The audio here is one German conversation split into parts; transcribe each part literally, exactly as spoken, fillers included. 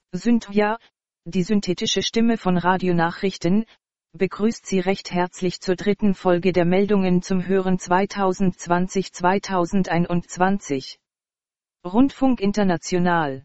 Synthia, die synthetische Stimme von Radionachrichten, begrüßt Sie recht herzlich zur dritten Folge der Meldungen zum Hören zweitausendzwanzig bis zweitausendeinundzwanzig. Rundfunk International.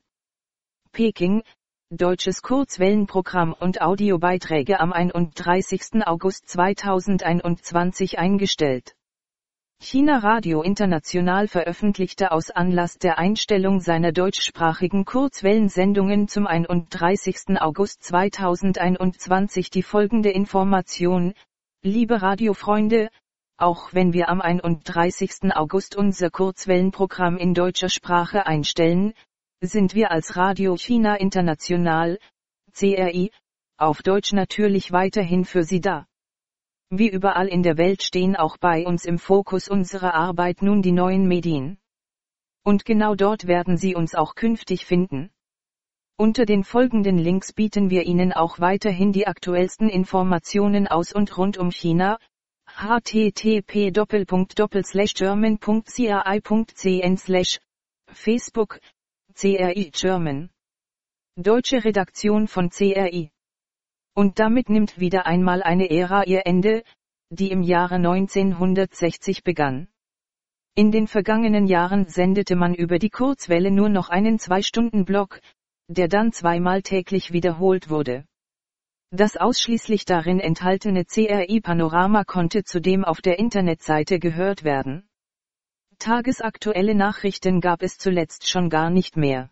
Peking, deutsches Kurzwellenprogramm und Audiobeiträge am einunddreißigsten August zweitausendeinundzwanzig eingestellt. China Radio International veröffentlichte aus Anlass der Einstellung seiner deutschsprachigen Kurzwellensendungen zum einunddreißigsten August zweitausendeinundzwanzig die folgende Information: Liebe Radiofreunde, auch wenn wir am einunddreißigsten August unser Kurzwellenprogramm in deutscher Sprache einstellen, sind wir als Radio China International, C R I, auf Deutsch natürlich weiterhin für Sie da. Wie überall in der Welt stehen auch bei uns im Fokus unserer Arbeit nun die neuen Medien. Und genau dort werden Sie uns auch künftig finden. Unter den folgenden Links bieten wir Ihnen auch weiterhin die aktuellsten Informationen aus und rund um China. h t t p doppelpunkt doppelpunkt slash german punkt c r i punkt c n slash Facebook, C R I German. Deutsche Redaktion von C R I. Und damit nimmt wieder einmal eine Ära ihr Ende, die im Jahre neunzehnhundertsechzig begann. In den vergangenen Jahren sendete man über die Kurzwelle nur noch einen Zwei-Stunden-Block, der dann zweimal täglich wiederholt wurde. Das ausschließlich darin enthaltene C R I-Panorama konnte zudem auf der Internetseite gehört werden. Tagesaktuelle Nachrichten gab es zuletzt schon gar nicht mehr.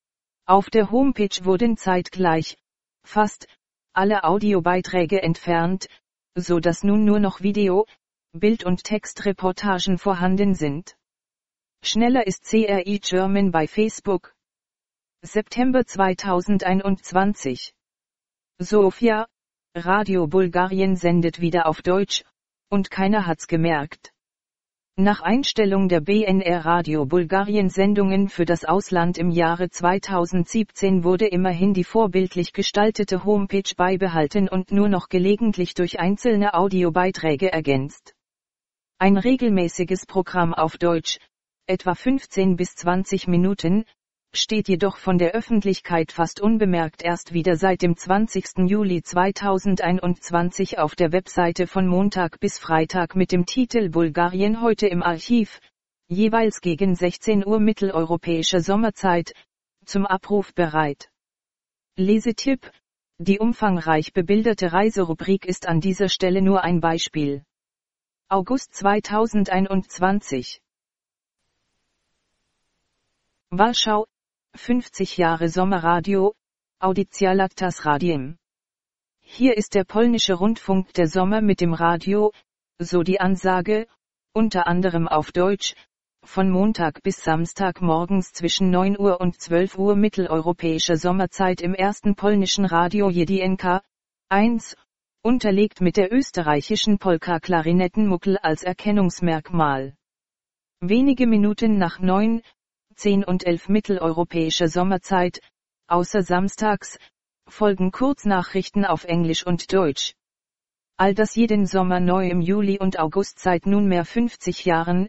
Auf der Homepage wurden zeitgleich, fast, alle Audiobeiträge entfernt, so dass nun nur noch Video, Bild- und Textreportagen vorhanden sind. Schneller ist C R I German bei Facebook. September zweitausendeinundzwanzig. Sofia, Radio Bulgarien sendet wieder auf Deutsch, und keiner hat's gemerkt. Nach Einstellung der B N R Radio Bulgarien Sendungen für das Ausland im Jahre zweitausendsiebzehn wurde immerhin die vorbildlich gestaltete Homepage beibehalten und nur noch gelegentlich durch einzelne Audiobeiträge ergänzt. Ein regelmäßiges Programm auf Deutsch, etwa fünfzehn bis zwanzig Minuten, steht jedoch von der Öffentlichkeit fast unbemerkt erst wieder seit dem zwanzigsten Juli zweitausendeinundzwanzig auf der Webseite von Montag bis Freitag mit dem Titel Bulgarien heute im Archiv, jeweils gegen sechzehn Uhr mitteleuropäischer Sommerzeit, zum Abruf bereit. Lesetipp: Die umfangreich bebilderte Reiserubrik ist an dieser Stelle nur ein Beispiel. August zweitausendeinundzwanzig. Warschau, fünfzig Jahre Sommerradio, Audycja Lactas Radiem. Hier ist der polnische Rundfunk der Sommer mit dem Radio, so die Ansage, unter anderem auf Deutsch, von Montag bis Samstag morgens zwischen neun Uhr und zwölf Uhr mitteleuropäischer Sommerzeit im ersten polnischen Radio Jedynka, eins, unterlegt mit der österreichischen Polka-Klarinettenmuckel als Erkennungsmerkmal. Wenige Minuten nach neun, zehn und elf mitteleuropäischer Sommerzeit, außer samstags, folgen Kurznachrichten auf Englisch und Deutsch. All das jeden Sommer neu im Juli und August seit nunmehr fünfzig Jahren,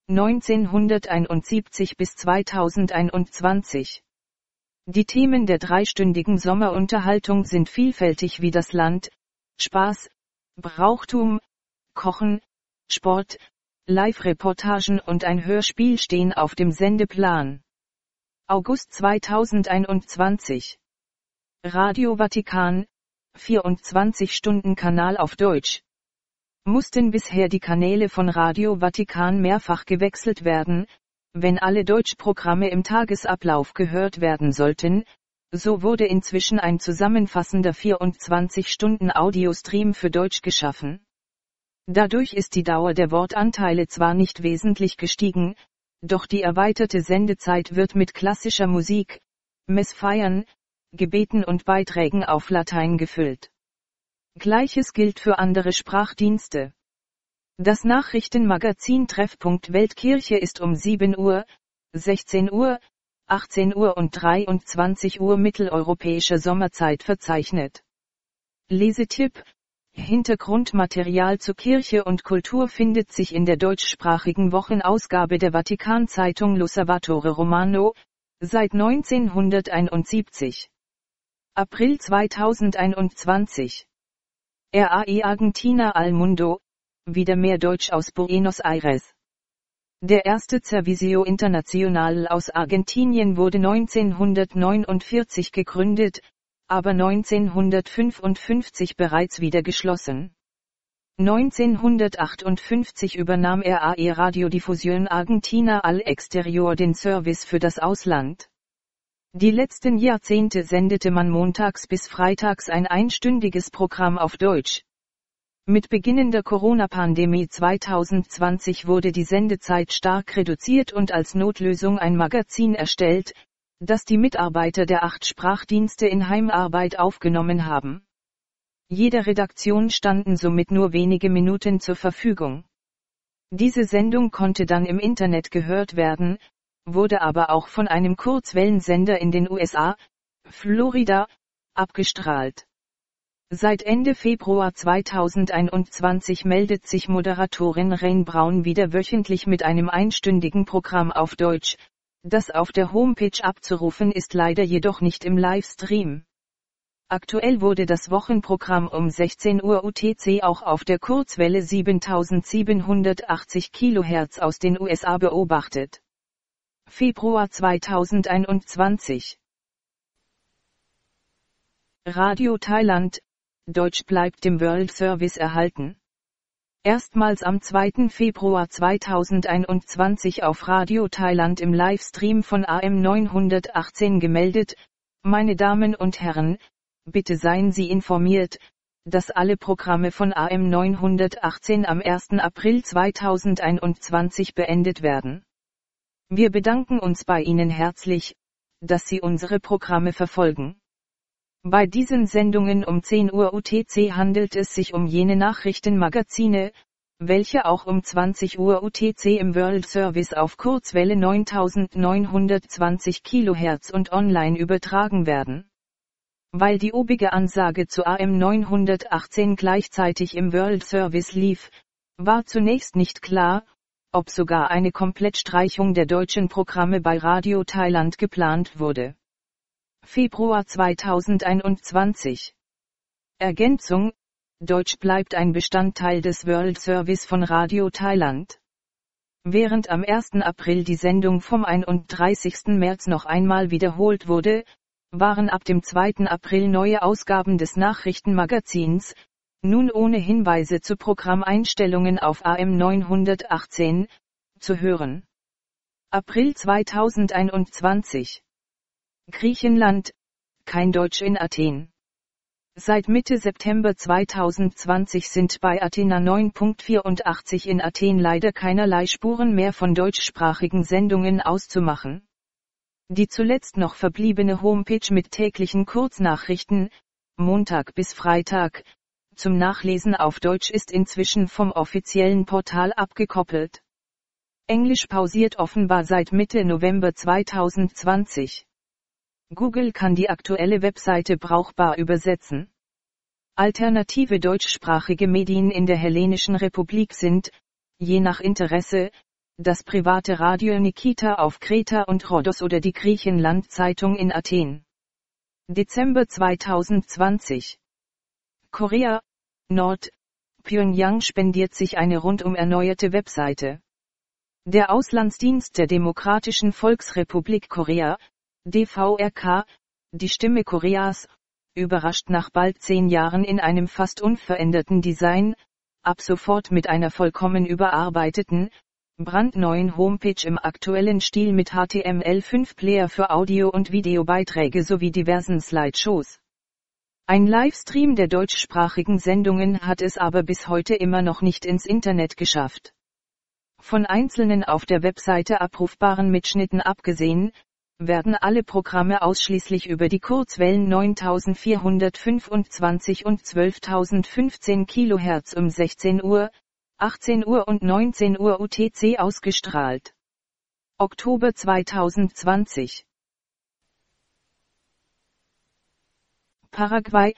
neunzehnhunderteinundsiebzig bis zweitausendeinundzwanzig. Die Themen der dreistündigen Sommerunterhaltung sind vielfältig wie das Land, Spaß, Brauchtum, Kochen, Sport, Live-Reportagen und ein Hörspiel stehen auf dem Sendeplan. August zweitausendeinundzwanzig. Radio Vatikan, vierundzwanzig-Stunden-Kanal auf Deutsch. Mussten bisher die Kanäle von Radio Vatikan mehrfach gewechselt werden, wenn alle Deutschprogramme im Tagesablauf gehört werden sollten, so wurde inzwischen ein zusammenfassender vierundzwanzig-Stunden-Audiostream für Deutsch geschaffen. Dadurch ist die Dauer der Wortanteile zwar nicht wesentlich gestiegen, doch die erweiterte Sendezeit wird mit klassischer Musik, Messfeiern, Gebeten und Beiträgen auf Latein gefüllt. Gleiches gilt für andere Sprachdienste. Das Nachrichtenmagazin Treffpunkt Weltkirche ist um sieben Uhr, sechzehn Uhr, achtzehn Uhr und dreiundzwanzig Uhr mitteleuropäischer Sommerzeit verzeichnet. Lesetipp: Hintergrundmaterial zu Kirche und Kultur findet sich in der deutschsprachigen Wochenausgabe der Vatikan-Zeitung L'Osservatore Romano, seit neunzehnhunderteinundsiebzig. April zweitausendeinundzwanzig. R A E Argentina al Mundo, wieder mehr Deutsch aus Buenos Aires. Der erste Servicio Internacional aus Argentinien wurde neunzehnhundertneunundvierzig gegründet, aber neunzehnhundertfünfundfünfzig bereits wieder geschlossen. neunzehnhundertachtundfünfzig übernahm R A E Radiodifusión Argentina al Exterior den Service für das Ausland. Die letzten Jahrzehnte sendete man montags bis freitags ein einstündiges Programm auf Deutsch. Mit Beginn der Corona-Pandemie zweitausendzwanzig wurde die Sendezeit stark reduziert und als Notlösung ein Magazin erstellt, das die Mitarbeiter der acht Sprachdienste in Heimarbeit aufgenommen haben. Jeder Redaktion standen somit nur wenige Minuten zur Verfügung. Diese Sendung konnte dann im Internet gehört werden, wurde aber auch von einem Kurzwellensender in den U S A, Florida, abgestrahlt. Seit Ende Februar zweitausendeinundzwanzig meldet sich Moderatorin Rain Braun wieder wöchentlich mit einem einstündigen Programm auf Deutsch, das auf der Homepage abzurufen ist, leider jedoch nicht im Livestream. Aktuell wurde das Wochenprogramm um sechzehn Uhr U T C auch auf der Kurzwelle siebentausendsiebenhundertachtzig Kilohertz aus den U S A beobachtet. Februar zweitausendeinundzwanzig. Radio Thailand, Deutsch bleibt dem World Service erhalten. Erstmals am zweiten Februar zweitausendeinundzwanzig auf Radio Thailand im Livestream von A M neunhundertachtzehn gemeldet. Meine Damen und Herren, bitte seien Sie informiert, dass alle Programme von A M neunhundertachtzehn am ersten April zweitausendeinundzwanzig beendet werden. Wir bedanken uns bei Ihnen herzlich, dass Sie unsere Programme verfolgen. Bei diesen Sendungen um zehn Uhr U T C handelt es sich um jene Nachrichtenmagazine, welche auch um zwanzig Uhr U T C im World Service auf Kurzwelle neuntausendneunhundertzwanzig Kilohertz und online übertragen werden. Weil die obige Ansage zu A M neunhundertachtzehn gleichzeitig im World Service lief, war zunächst nicht klar, ob sogar eine Komplettstreichung der deutschen Programme bei Radio Thailand geplant wurde. Februar zweitausendeinundzwanzig. Ergänzung: Deutsch bleibt ein Bestandteil des World Service von Radio Thailand. Während am ersten April die Sendung vom einunddreißigsten März noch einmal wiederholt wurde, waren ab dem zweiten April neue Ausgaben des Nachrichtenmagazins, nun ohne Hinweise zu Programmeinstellungen auf A M neunhundertachtzehn, zu hören. April zweitausendeinundzwanzig. Griechenland, kein Deutsch in Athen. Seit Mitte September zweitausendzwanzig sind bei Athena neun Punkt vierundachtzig in Athen leider keinerlei Spuren mehr von deutschsprachigen Sendungen auszumachen. Die zuletzt noch verbliebene Homepage mit täglichen Kurznachrichten, Montag bis Freitag, zum Nachlesen auf Deutsch ist inzwischen vom offiziellen Portal abgekoppelt. Englisch pausiert offenbar seit Mitte November zweitausendzwanzig. Google kann die aktuelle Webseite brauchbar übersetzen. Alternative deutschsprachige Medien in der Hellenischen Republik sind, je nach Interesse, das private Radio Nikita auf Kreta und Rhodos oder die Griechenland-Zeitung in Athen. Dezember zweitausendzwanzig. Korea, Nord, Pyongyang spendiert sich eine rundum erneuerte Webseite. Der Auslandsdienst der Demokratischen Volksrepublik Korea, D V R K, die Stimme Koreas, überrascht nach bald zehn Jahren in einem fast unveränderten Design, ab sofort mit einer vollkommen überarbeiteten, brandneuen Homepage im aktuellen Stil mit H T M L fünf Player für Audio- und Videobeiträge sowie diversen Slideshows. Ein Livestream der deutschsprachigen Sendungen hat es aber bis heute immer noch nicht ins Internet geschafft. Von einzelnen auf der Webseite abrufbaren Mitschnitten abgesehen, werden alle Programme ausschließlich über die Kurzwellen neuntausendvierhundertfünfundzwanzig und zwölftausendfünfzehn Kilohertz um sechzehn Uhr, achtzehn Uhr und neunzehn Uhr U T C ausgestrahlt. Oktober zweitausendzwanzig. Paraguay,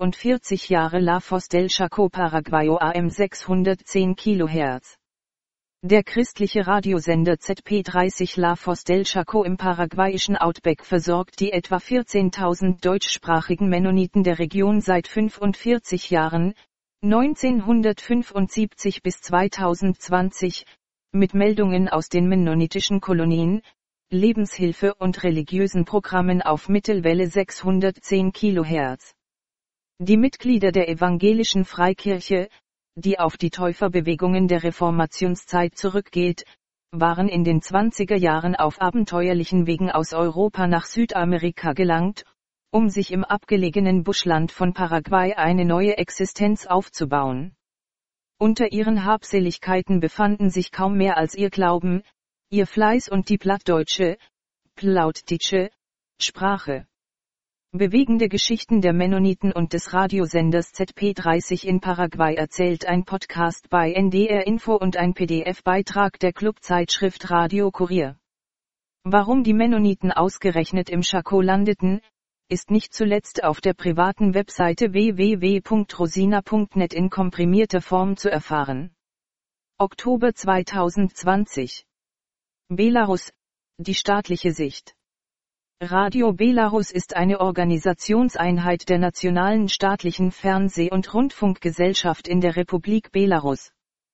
fünfundvierzig Jahre La Voz del Chaco Paraguayo A M sechshundertzehn Kilohertz. Der christliche Radiosender Z P dreißig La Voz del Chaco im paraguayischen Outback versorgt die etwa vierzehntausend deutschsprachigen Mennoniten der Region seit fünfundvierzig Jahren, neunzehnhundertfünfundsiebzig bis zweitausendzwanzig, mit Meldungen aus den mennonitischen Kolonien, Lebenshilfe und religiösen Programmen auf Mittelwelle sechshundertzehn Kilohertz. Die Mitglieder der evangelischen Freikirche, die auf die Täuferbewegungen der Reformationszeit zurückgeht, waren in den zwanziger Jahren auf abenteuerlichen Wegen aus Europa nach Südamerika gelangt, um sich im abgelegenen Buschland von Paraguay eine neue Existenz aufzubauen. Unter ihren Habseligkeiten befanden sich kaum mehr als ihr Glauben, ihr Fleiß und die plattdeutsche, plautdeutsche Sprache. Bewegende Geschichten der Mennoniten und des Radiosenders Z P dreißig in Paraguay erzählt ein Podcast bei N D R Info und ein P D F-Beitrag der Clubzeitschrift Radio Kurier. Warum die Mennoniten ausgerechnet im Chaco landeten, ist nicht zuletzt auf der privaten Webseite w w w punkt rosina punkt net in komprimierter Form zu erfahren. Oktober zweitausendzwanzig. Belarus, die staatliche Sicht. Radio Belarus ist eine Organisationseinheit der nationalen staatlichen Fernseh- und Rundfunkgesellschaft in der Republik Belarus.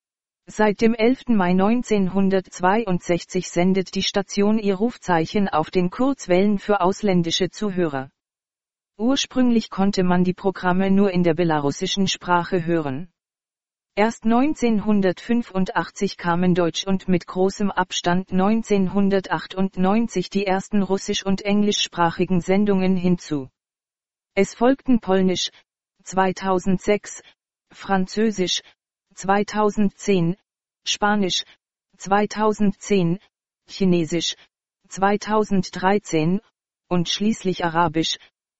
Seit dem elften Mai neunzehnhundertzweiundsechzig sendet die Station ihr Rufzeichen auf den Kurzwellen für ausländische Zuhörer. Ursprünglich konnte man die Programme nur in der belarussischen Sprache hören. Erst neunzehnhundertfünfundachtzig kamen Deutsch und mit großem Abstand neunzehnhundertachtundneunzig die ersten russisch- und englischsprachigen Sendungen hinzu. Es folgten Polnisch, zweitausendsechs, Französisch, zweitausendzehn, Spanisch, zweitausendzehn, Chinesisch, zweitausenddreizehn, und schließlich Arabisch,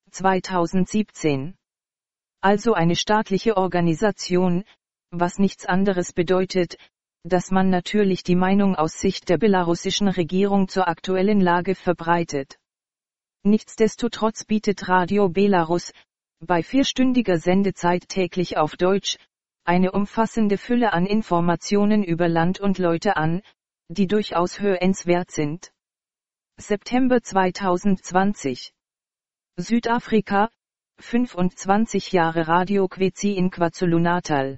zweitausendsiebzehn. Also eine staatliche Organisation, was nichts anderes bedeutet, dass man natürlich die Meinung aus Sicht der belarussischen Regierung zur aktuellen Lage verbreitet. Nichtsdestotrotz bietet Radio Belarus, bei vierstündiger Sendezeit täglich auf Deutsch, eine umfassende Fülle an Informationen über Land und Leute an, die durchaus hörenswert sind. September zweitausendzwanzig. Südafrika, fünfundzwanzig Jahre Radio Kwezi in KwaZulu-Natal.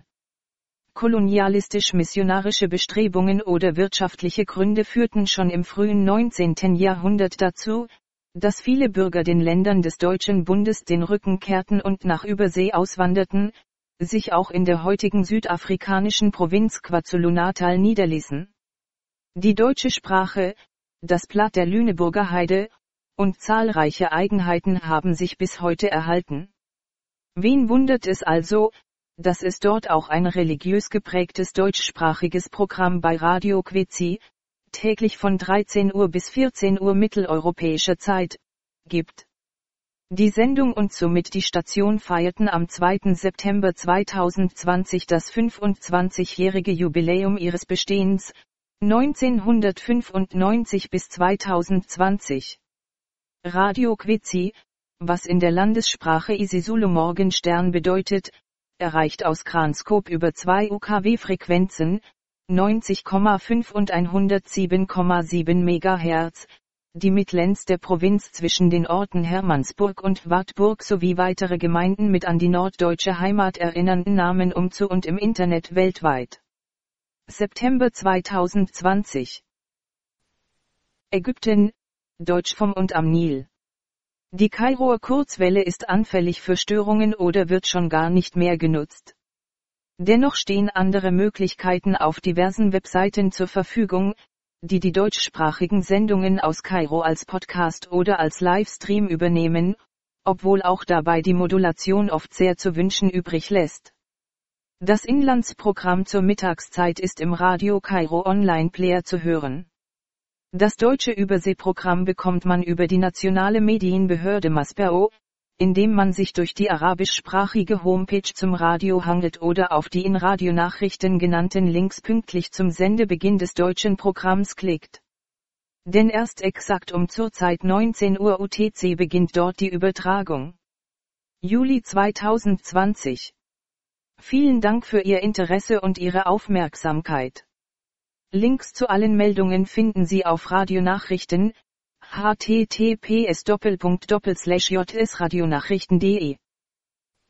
Kolonialistisch-missionarische Bestrebungen oder wirtschaftliche Gründe führten schon im frühen neunzehnten Jahrhundert dazu, dass viele Bürger den Ländern des Deutschen Bundes den Rücken kehrten und nach Übersee auswanderten, sich auch in der heutigen südafrikanischen Provinz KwaZulu-Natal niederließen. Die deutsche Sprache, das Platt der Lüneburger Heide, und zahlreiche Eigenheiten haben sich bis heute erhalten. Wen wundert es also, dass es dort auch ein religiös geprägtes deutschsprachiges Programm bei Radio Kwezi, täglich von dreizehn Uhr bis vierzehn Uhr mitteleuropäischer Zeit, gibt. Die Sendung und somit die Station feierten am zweiten September zweitausendzwanzig das fünfundzwanzigjährige Jubiläum ihres Bestehens, neunzehnhundertfünfundneunzig bis zweitausendzwanzig. Radio Kwezi, was in der Landessprache Isizulu Morgenstern bedeutet, erreicht aus Kranskop über zwei U K W-Frequenzen, neunzig Komma fünf und hundertsieben Komma sieben Megahertz, die Midlands der Provinz zwischen den Orten Hermannsburg und Wartburg sowie weitere Gemeinden mit an die norddeutsche Heimat erinnernden Namen umzu und im Internet weltweit. September zweitausendzwanzig. Ägypten, Deutsch vom und am Nil. Die Kairoer Kurzwelle ist anfällig für Störungen oder wird schon gar nicht mehr genutzt. Dennoch stehen andere Möglichkeiten auf diversen Webseiten zur Verfügung, die die deutschsprachigen Sendungen aus Kairo als Podcast oder als Livestream übernehmen, obwohl auch dabei die Modulation oft sehr zu wünschen übrig lässt. Das Inlandsprogramm zur Mittagszeit ist im Radio Kairo Online Player zu hören. Das deutsche Überseeprogramm bekommt man über die nationale Medienbehörde Maspero, indem man sich durch die arabischsprachige Homepage zum Radio hangelt oder auf die in Radionachrichten genannten Links pünktlich zum Sendebeginn des deutschen Programms klickt. Denn erst exakt um zurzeit neunzehn Uhr U T C beginnt dort die Übertragung. Juli zweitausendzwanzig. Vielen Dank für Ihr Interesse und Ihre Aufmerksamkeit. Links zu allen Meldungen finden Sie auf Radionachrichten, h t t p s j s radionachrichten punkt de.